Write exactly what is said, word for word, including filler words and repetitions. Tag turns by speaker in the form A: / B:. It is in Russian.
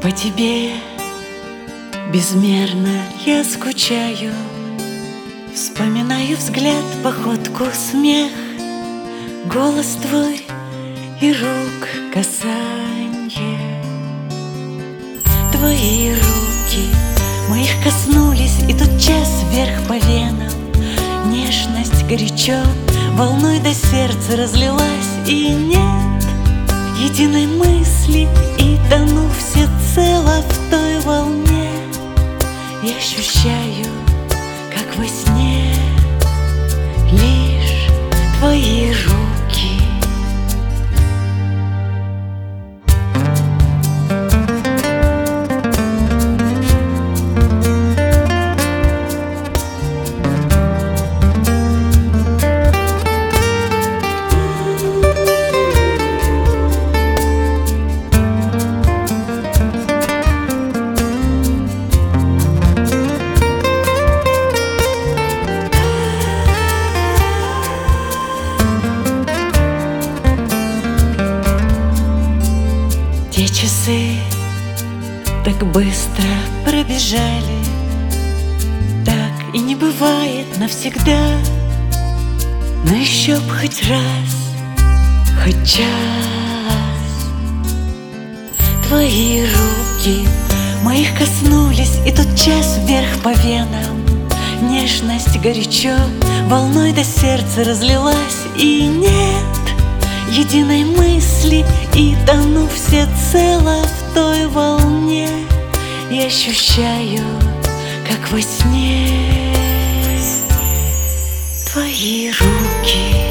A: По тебе безмерно я скучаю, вспоминаю взгляд, походку, смех, голос твой и рук касанье. Твои руки моих коснулись, и тотчас вверх по венам нежность горячо волной до сердца разлилась. И нет единой мысли, и тону всецело в той волне. И ощущаю, как во сне, лишь твои руки. Те часы так быстро пробежали, так и не бывает навсегда. Но еще б хоть раз, хоть час. Твои руки моих коснулись, и тотчас вверх по венам нежность горячо волной до сердца разлилась. И нет единой мысли, и тону всецело в той волне. И ощущаю, как во сне, твои руки.